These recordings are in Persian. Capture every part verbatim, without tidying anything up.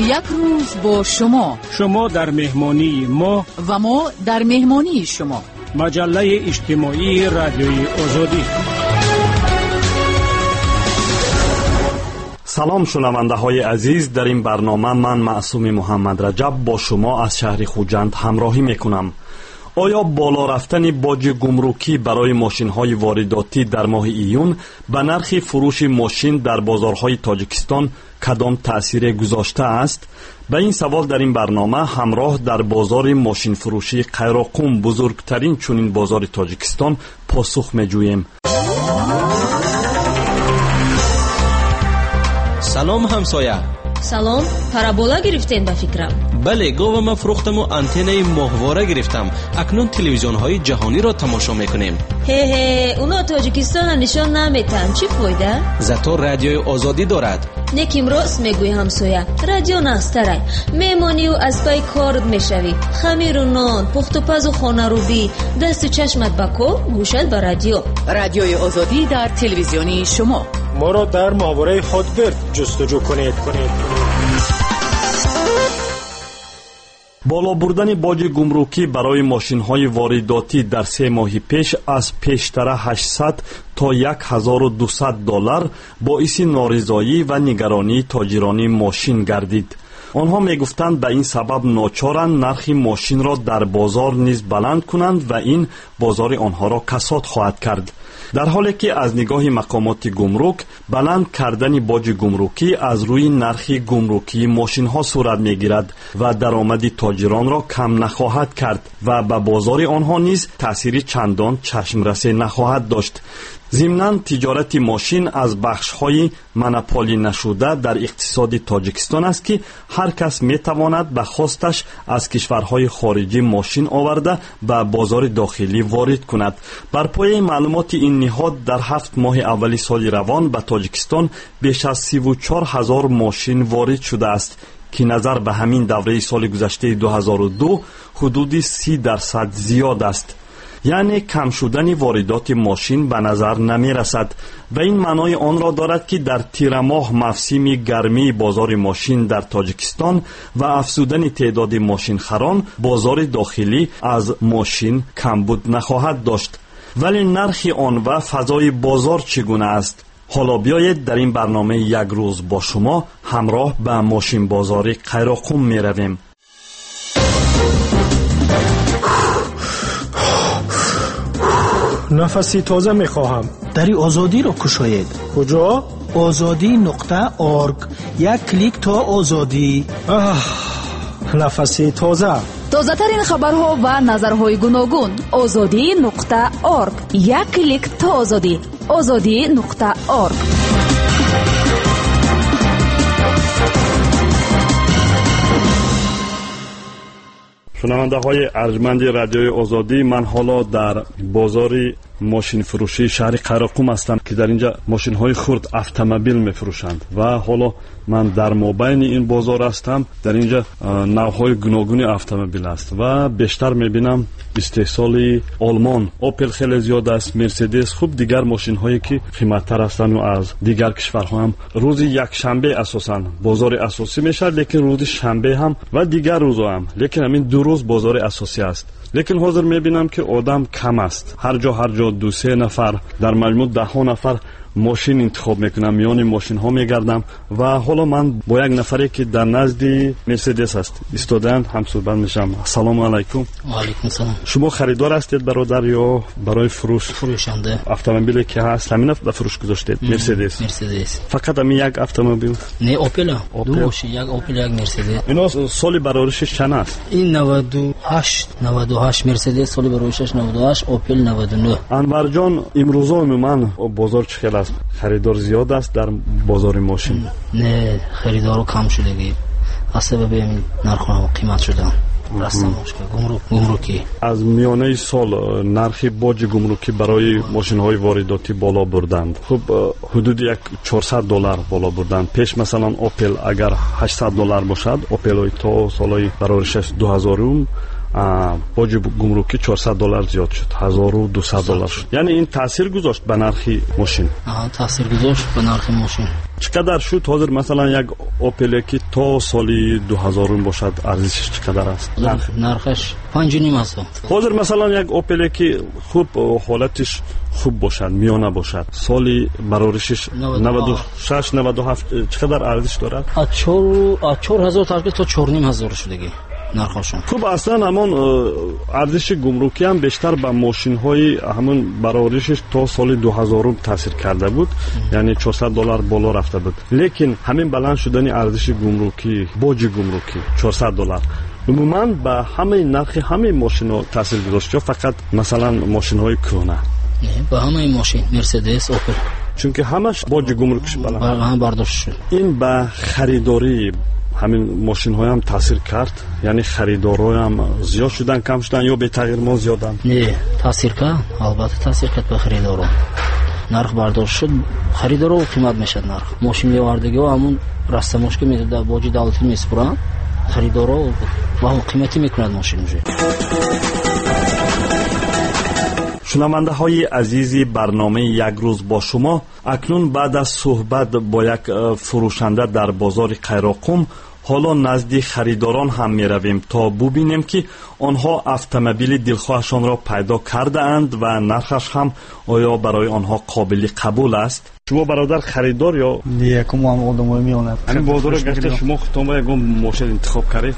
یک روز با شما، شما در مهمانی ما و ما در مهمانی شما. مجله اجتماعی رادیوی آزادی. سلام شنونده های عزیز، در این برنامه من معصوم محمد رجب با شما از شهر خوجند همراهی میکنم. آیا بالا رفتن باج گمرکی برای ماشین های وارداتی در ماه ایون به نرخ فروش ماشین در بازارهای تاجیکستان کدام تأثیر گذاشته است؟ به این سوال در این برنامه همراه در بازار ماشین فروشی قیراقوم، بزرگترین چنین بازار تاجیکستان، پاسخ می‌جوییم. سلام همسایه. سلام، парабола гирифтен ба фикрам. бале, говама фурӯхтаму антеннаи моҳвора гирифтам. акнун телевизионҳои ҷаҳониро тамошо мекунем. ҳе-ҳе, уно тоҷикистонро нишон наметаҳанд. чӣ фоида? зато радиои озодӣ дорад. неким рост мегӯӣ ҳамсоя. радио настарай. мемонию аз пай корд мешавӣ. хамиру нон, пухтупазу хонарӯбӣ, дасту чашмат ба кор, гӯшат ба радио. رادیوی آزادی در تلویزیونی شما. ما را در ماهواره هاتبرد جستجو کنید. بالا بردن باج گمرکی برای ماشین های وارداتی در سه ماه پیش از پیشتر هشتصد تا هزار و دویست دلار باعث نارضایی و نگرانی تاجران ماشین گردید. آنها میگفتند به این سبب ناچارند نرخ ماشین را در بازار نیز بلند کنند و این بازار آنها را کساد خواهد کرد. در حالی که از نگاه مقامات گمرک بلند کردن باج گمرکی از روی نرخ گمرکی ماشین ها صورت میگیرد و درآمد تاجران را کم نخواهد کرد و به بازار آنها نیز تأثیر چندان چشمرسه نخواهد داشت. ضمناً تجارت ماشین از بخش‌های منپالی نشده در اقتصاد تاجیکستان است که هر کس می‌تواند به خواستش از کشورهای خارجی ماشین آورده به بازار داخلی وارد کند. بر پایه معلومات این نهاد در هفت ماه اولی سال روان به تاجیکستان بیش از سی و چهار هزار ماشین وارد شده است که نظر به همین دوره سال گذشته دو هزار و دو حدود سی درصد زیاد است. یعنی کم شدن واردات ماشین به نظر نمی رسد و این معنای آن را دارد که در تیر ماه موسم گرمی بازار ماشین در تاجیکستان و افزودن تعداد ماشین خران بازار داخلی از ماشین کمبود نخواهد داشت. ولی نرخ آن و فضای بازار چگونه است؟ حالا بیایید در این برنامه یک روز با شما همراه به ماشین بازار قیراقوم می رویم. نفسی تازه میخواهم. دری آزادی را کشاید. کجا؟ آزادی نقطه آرگ. یک کلیک تا آزادی. آه، نفسی تازه. تازه ترین خبرها و نظرهای گوناگون. آزادی نقطه آرگ. یک کلیک تا آزادی. آزادی نقطه آرگ. شنونده های ارجمند رادیوی آزادی، من حالا در بازار ماشین فروشی شهر قیراقوم هستم که در اینجا ماشین های خرد اتومبیل میفروشند و حالا من در مابین این بازار هستم. در اینجا نوع های گوناگون اتومبیل است و بیشتر میبینم استحصال آلمان، اوپل خیلی زیاد است، مرسدس، خوب دیگر ماشین هایی که قیمت‌تر هستند و از دیگر کشورها هم. روز یک شنبه اساساً بازار اساسی میشه، لیکن روز شنبه هم و دیگر روزها هم، لیکن همین دو روز بازار اساسی است. لیکن حاضر میبینم که آدم کم است. هر جا هر جا دو سه نفر، در مجموع ده ها نفر ماشین انتخاب میکنم، میان ماشین ها میگردم و حالا من با یک نفری که در نزد مرسدس است ایستادند هم صحبت میشم. سلام علیکم. و علیکم سلام. شما خریدار هستید برادر یا برای فروش؟ فروشنده. اتومبیلی که هست همین به فروش گذاشتید؟ مرسدس. مرسدس. فقط همین یک اتومبیل؟ نه، اوپل. دوش یک اوپل، یک مرسدس. اینا سال برآوردش چند است؟ این نود و هشت نود و هشت مرسدس، سال برآوردش نود و هشت، اوپل نود و نه. انور جان، امروزا عموما بازار چقدر است؟ خریدار زیاد است در بازار ماشین؟ نه، خریدارو کم شده از سبب این نرخ و قیمت شدن. راستم مشکل گمرک گمرکی از میانه سال نرخ باج گمرکی برای ماشین های وارداتی بالا بردند. خب حدود یک چهارصد دلار بالا بردند. پیش مثلا اوپل اگر هشتصد دلار باشد، اوپل های تا سالهای برآوردش دو هزار боҷи гумруки чорсад доллар зиёд шуд, ҳазору дусад доллар шуд. Яъне ин таъсир гузошт ба нархи мошин. Аа, таъсир гузошт ба нархи мошин. чӣ қадар шуд ҳозир масалан як Opel ки то соли ду ҳазорум бошад арзишаш чӣ қадар аст? нархаш панҷу ним аст. ҳозир масалан як Opel ки хуб ҳолатиш хуб бошад, миёна бошад, соли бароришиш наваду шаш наваду ҳафт чӣ қадар арзиш дорад? аз чор ҳазор тарки то чор ним ҳазор шудагӣ нархошон. хуб аслан ҳамон арзиши гумрукӣ ҳам бештар ба мошинҳои ҳамон бароришиш то соли ду ҳазорум таъсир карда буд, яъне чорсад доллар боло рафта буд. лекин ҳамин баланд шудани арзиши гумрукӣ, боҷи гумрукӣ чорсад доллар умуман ба ҳамаи нархи ҳамаи мошинҳо таъсир гузошт ё фақат масалан мошинҳои кӯҳна? ба ҳамаи мошин, Mercedes, Opel, чунки ҳамаш боҷи гумрукиш баланд ҳам бардошт шуд. ин ба харидории ҳамин мошинҳои ҳам таъсир кард, яъне харидорҳои ҳам зиёд шудан, кам шудан ё бетағйир мо зиёданд? Не, таъсир кард, албатта таъсир кард ба харидорҳо. нарх бардошт шуд, харидорҳо қимат мешад нарх. мошин мевардагиҳо ҳамун растамошка метода боҷи давлатӣ месупуранд, харидорҳо ба қиматӣ мекунад мошин уже. шунавандаҳои азизи барномаи як рӯз бо шумо, акнун баъд аз суҳбат бо як фурӯшанда дар бозори Қайроқум ҳоло назди харидорон ҳам меравем то бубинем ки онҳо автомобили дилхоҳашонро пайдо кардаанд ва нархаш ҳам оё барои онҳо қобили қабул аст. шумо бародар харидор ё якумам одамои меонад ҳамин бозоро гашта шумо худтонба ягон мошин интихоб кардед?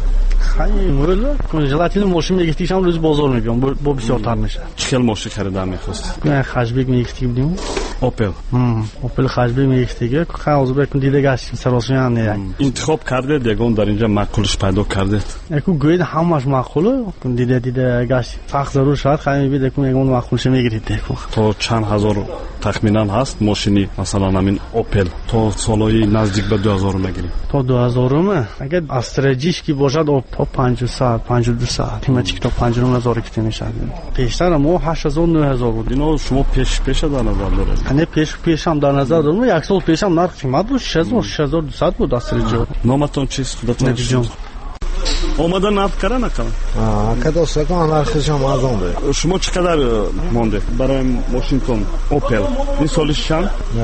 желательно мошин мегирифтишам рӯзи бозор мебиём бо бисёртар меша. чӣ хел мошин харидан мехостед? хашбек мегирифтӣ будем. Opel. Opel хашбек мегирифтиге ҳозир якун дида гашт саросиан не як. интихоб кардед ягон дар инҷа маъқулиш пайдо кардед? якун гӯед ҳамаш маъқулу дида дида гашт сахт зарур шуд хай мебид якун ягон маъқулиш мегирифт якун. то чанд ҳазор тахминан ҳаст мошини масалан ҳамин Opel то солои наздик ба ду ҳазор мегирем? то ду ҳазоруме агар астрajиш ки бошад то панҷусад панҷу ду сад қимати ки то панҷу ним ҳазор ки мешад. пештар мо ҳашт ҳазор нӯ ҳазор буд. ино шумо пеш пеша дар назар доред? не пеш пешам дар назар дорам. як сол пешам нарх қимат буд шаш ҳазор шаш ҳазор ду сад буд астрajо. номатон чист худатон? омада нав кара накард? аа кадосакон нархишам арзон буд. шумо чӣ қадар монде барои мошинтон Opel? ин соли шишам?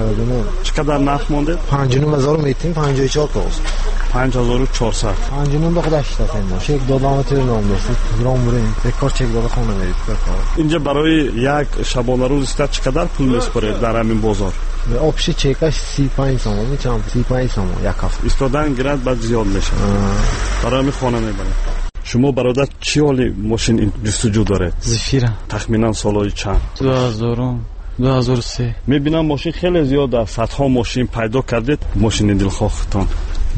чӣ қадар нарх монде? панҷу ним ҳазор метим, панҷу и чор тост. панҷ ҳазору чорсад. панҷу ним ба худа штатем мо. чек додам тир ном достид. гром бурем. бекор чек дода хона мерид. бекор. инҷа барои як шабона рӯз иста чӣ қадар пул месупоред дар ҳамин бозор? обши чекаш си и панҷ сомон мечам. си и панҷ сомон як ҳафта. истодан гирад баъд зиёд мешавад. барои ҳамин хона мебаред. шумо бародар чӣ ҳоли мошин ҷустуҷӯ доред? зефира. тахминан солои чанд? ду ҳазорум ду ҳазору се. мебинам мошин хеле зиёд аст. садҳо мошин пайдо кардед мошини дилхоҳтон?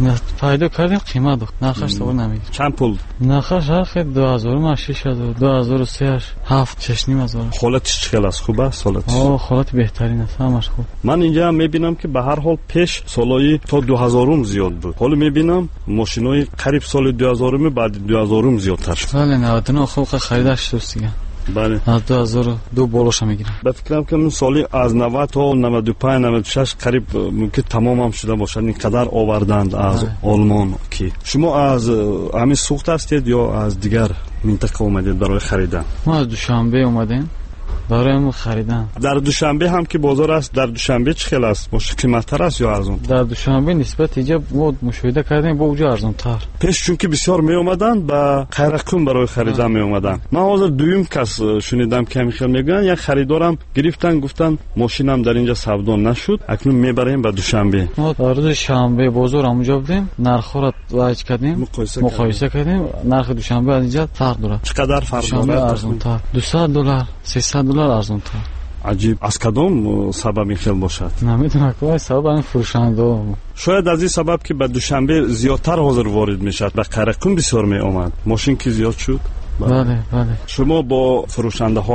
пайдо кардем, қимат дод. нархаш тавр намедид. чанд пул? нархаш ҳар хел ду ҳазорум аз шаш ҳазор, ду ҳазору се аш ҳафт, шаш ним ҳазор. ҳолатиш чӣ хел аст? хуб аст ҳолатиш? о, ҳолати беҳтарин аст, ҳамаш хуб. ман инҷа ҳам мебинам ки ба ҳар ҳол пеш солои то ду ҳазорум зиёд буд. ҳоло мебинам мошинои қариб соли ду ҳазоруми баъди ду ҳазорум зиёдтар шуд. бале наваду нӯ хуб харидаш дуст дига. бале. аз ду ҳазору ду болоша мегирам. ба фикрам ки мин соли аз навад то наваду панҷ наваду шаш қариб мумкин тамомам шуда бошад. ин қадар оварданд аз олмон ки. шумо аз ҳамин суғд ҳастед ё аз дигар минтақа омадед барои харидан? мо аз душанбе омадем барои харидан. дар душанбе ҳам ки бозор аст, дар душанбе чӣ хел аст? мош қиматтар аст ё арзон? дар душанбе нисбат иҷа мо мушоҳида кардем бо уҷа арзонтар. пеш чунки бисёр меомаданд ба Қайрақум барои харидан меомаданд. ман ҳозир дуюм кас шунидам ки ҳамин хел мегӯянд. як харидорам гирифтан гуфтан мошинам дар инҷа савдо нашуд, акнун мебарем ба душанбе. мо дар рӯзи шанбе бозор ҳамуҷа будем, нархҳоро вайҷ кардем, муқоиса кардем. нархи душанбе аз инҷа фарқ дорад. чӣ қадар фарқ дорад? арзонтар дусад доллар сесад доллар арзонтар. аҷиб. аз кадом сабаб ин хел бошад? намедонам ки сабаб ин фурӯшандо. шояд аз ин сабаб ки ба душанбе зиёдтар ҳозир ворид мешавад, ба Қайрақум бисёр меомад. мошин ки зиёд шуд. бале бале. шумо бо фурӯшандаҳо ҳам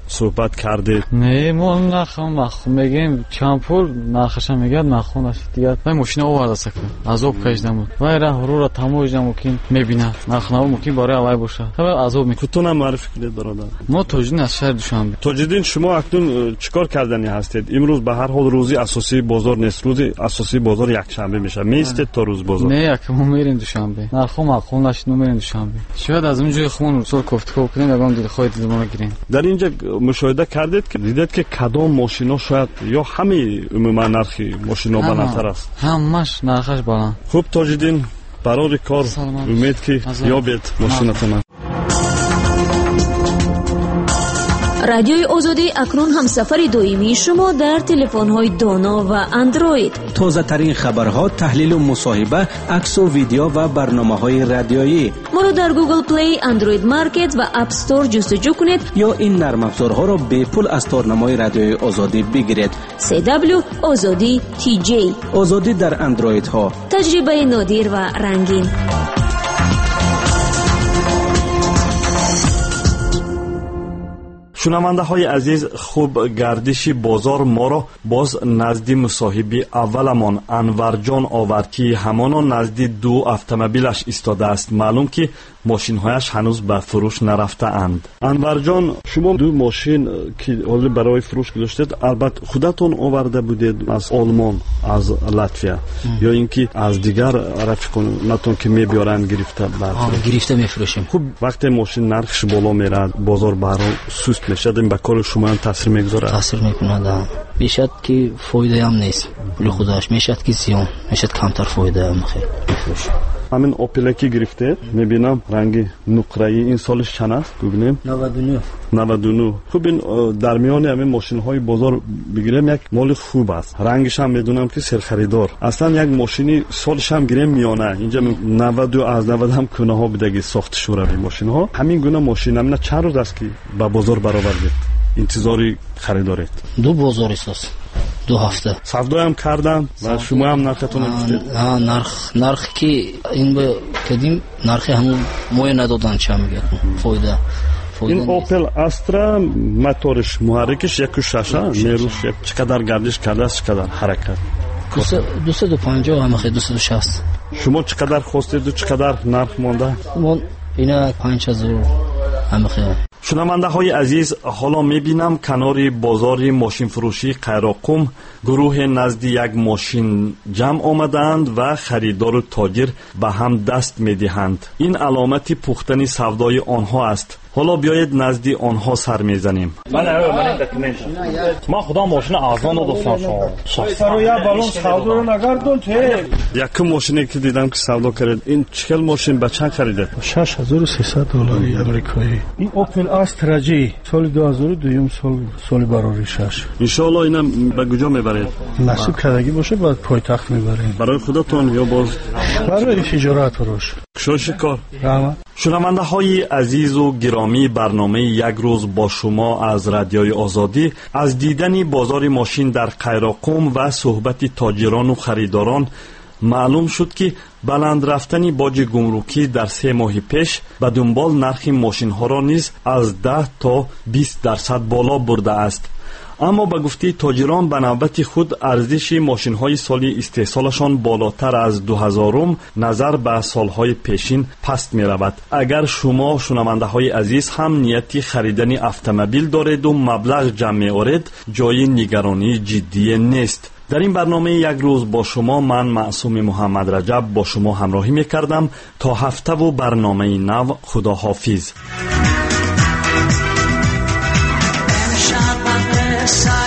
صحبت کردید؟ نه ما نخوام نخوام میگیم چند پول نخش میگه نخوام دیگه من ماشین آورده سکم عذاب کشیدم بود و راه رو را تموج ممکن میبینه نخناو ممکن برای اوای باشه خب عذاب میکنه. خودتون هم معرفی کنید برادر. ما تاجدین از شهر دوشنبه. تاجدین شما اکنون چیکار کردنی هستید؟ امروز به هر حال روزی اساسی بازار نیست، روزی اساسی بازار یک شنبه میشه. میستید تا روز بازار؟ نه یک ما میریم دوشنبه. نخوام خون نش نمیریم دوشنبه. شاید از اونجا خون رسول کوفتکو کنیم یگان دل خودت زمان گیریم. در اینجا مشاهده کردید که دیدید که کدام ماشینا شاید یا همه عموما نرخی ماشینا بالاتر است؟ همش نرخش بالا. خوب تاجدین برای کار امید که یابید ماشینتون. رادیوی آزادی اکنون هم سفر دائمی شما در تلفن‌های دانا و اندروید. تازه ترین خبرها، تحلیل و مصاحبه، عکس و ویدیو و برنامه‌های رادیویی. ما رو در گوگل پلی، اندروید مارکت و اپ استور جستجو کنید یا این نرم افزارها را به پول از تارنمای رادیوی آزادی بگیرید. سی دبلیو آزادی تی جی. آزادی در اندروید ها. تجربه نادر و رنگین. شنونده های عزیز، خوب گردش بازار ما را باز نزدی مصاحبی اولمان انور جان آورد که همانا نزدی دو اتومبیلش ایستاده است. معلوم که ماشین هایش هنوز به فروش نرفته اند. انور جان، شما دو ماشین که حالا برای فروش گذاشتید البته خودتون آورده بودید از آلمان، از لاتویا یا اینکه از دیگر رفیقانتون که میبیارن گرفته برفروش؟ گرفته میفروشیم. خب وقتی ماشین نرخش بالا میره بازار برای سست میشه، این به کار شما هم تاثیر میگذاره؟ تاثیر میکنه. میشد که فایده هم نیست پول خودش، میشد که زیان، میشد کمتر فایده هم خیلی میفروشیم. همین اوپلکی گرفته میبینم رنگی نقره‌ای. این سالش چند است ببینیم؟ نود و نه. نود و نه. خب این در میان همین ماشین های بازار بگیریم یک مال خوب است. رنگش هم میدونم که سر خریدار. اصلا یک ماشینی سالش هم گیریم میانه. اینجا نود از نود هم کنه ها بدگی ساخته شوره این ماشین ها. همین گونه ماشین همین چند روز است که به بازار برآوردید؟ انتظاری خریدارید؟ دو بازار است. دو هفته سودا هم کردم و شما هم نرختون گفتید؟ نرخ نرخ که این به کدیم نرخ همون موی ندادن چه میگه فایده. این اوپل استرا موتورش محرکش یک و شش نیروش چقدر گردش کرده است، چقدر حرکت؟ دویست و پنجاه هم خیلی دویست و شصت. شما چقدر خواستید و چقدر نرخ مانده؟ من اینا پنج هزار هم خیلی. شنونده های عزیز، حالا میبینم کنار بازار ماشین فروشی قیراقم گروه نزد یک ماشین جمع آمدند و خریدار و تاجر به هم دست میدهند. این علامت پختن سودای آنها است. حالا بیایید نزدی آنها سر میزنیم. من من دکمنت ما خدا ماشین ارزان دوستان شما سر یا بالون سودا رو نگردون ته. یک ماشینی که دیدم که سودا کرد، این چکل ماشین به چند خریدید؟ شش هزار و سیصد دلاری آمریکایی. این اوپل استرا جی سال دو هزار و دو سال سال برای شش. ان شاء الله اینا به کجا میبرید؟ نصیب کردگی باشه بعد پایتخت میبریم. برای خودتون یا باز برای تجارت روش؟ شوش کار. رحمت. شنونده های عزیز و گرامی، برنامه یک روز با شما از رادیوی آزادی از دیدن بازار ماشین در قیراقم و صحبت تاجران و خریداران معلوم شد که بلند رفتن باج گمرکی در سه ماه پیش به دنبال نرخ ماشین ها را نیز از ده تا بیست درصد بالا برده است. اما به گفته تاجران به نوبت خود ارزش ماشین های سالی استحصالشان بالاتر از دو هزارم نظر به سالهای پیشین پست می رود. اگر شما شنونده های عزیز هم نیتی خریدن اتومبیل دارید و مبلغ جمع می آورید، جای نگرانی جدی نیست. در این برنامه یک روز با شما من معصوم محمد رجب با شما همراهی می کردم. تا هفته و برنامه نو، خدا حافظ.